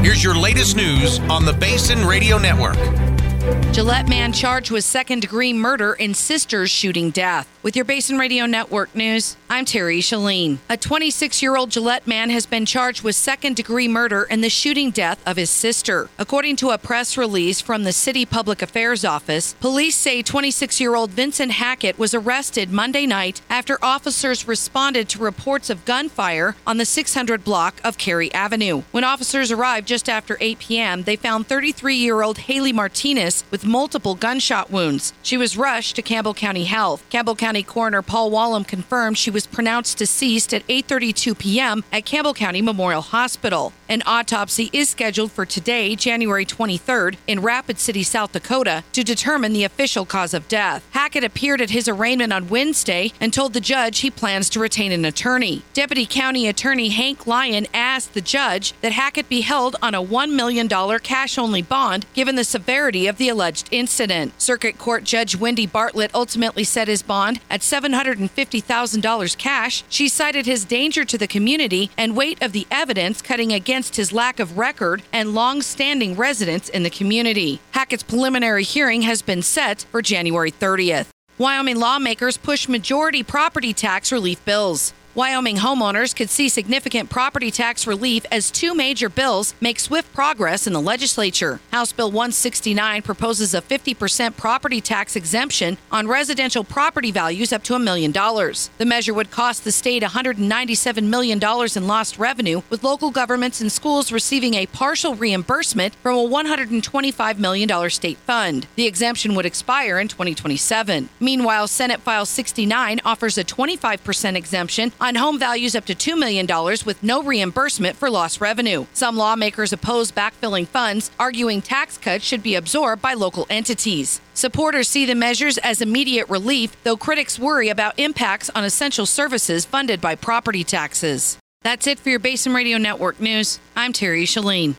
Here's your latest news on the Basin Radio Network. Gillette man charged with second-degree murder in sister's shooting death. With your Basin Radio Network news, I'm Terry Shalene. A 26-year-old Gillette man has been charged with second-degree murder in the shooting death of his sister. According to a press release from the City Public Affairs Office, police say 26-year-old Vincent Hackett was arrested Monday night after officers responded to reports of gunfire on the 600 block of Cary Avenue. When officers arrived just after 8 p.m., they found 33-year-old Haley Martinez with multiple gunshot wounds. She was rushed to Campbell County Health. Campbell County Coroner Paul Wallum confirmed she was pronounced deceased at 8:32 p.m. at Campbell County Memorial Hospital. An autopsy is scheduled for today, January 23rd, in Rapid City, South Dakota, to determine the official cause of death. Hackett appeared at his arraignment on Wednesday and told the judge he plans to retain an attorney. Deputy County Attorney Hank Lyon asked the judge that Hackett be held on a $1 million cash-only bond given the severity of the alleged incident. Circuit Court Judge Wendy Bartlett ultimately set his bond at $750,000 cash. She cited his danger to the community and weight of the evidence cutting against his lack of record and long-standing residence in the community. Hackett's preliminary hearing has been set for January 30th. Wyoming lawmakers push majority property tax relief bills. Wyoming homeowners could see significant property tax relief as two major bills make swift progress in the legislature. House Bill 169 proposes a 50% property tax exemption on residential property values up to $1 million. The measure would cost the state $197 million in lost revenue, with local governments and schools receiving a partial reimbursement from a $125 million state fund. The exemption would expire in 2027. Meanwhile, Senate File 69 offers a 25% exemption on home values up to $2 million with no reimbursement for lost revenue. Some lawmakers oppose backfilling funds, arguing tax cuts should be absorbed by local entities. Supporters see the measures as immediate relief, though critics worry about impacts on essential services funded by property taxes. That's it for your Basin Radio Network news. I'm Terry Shalene.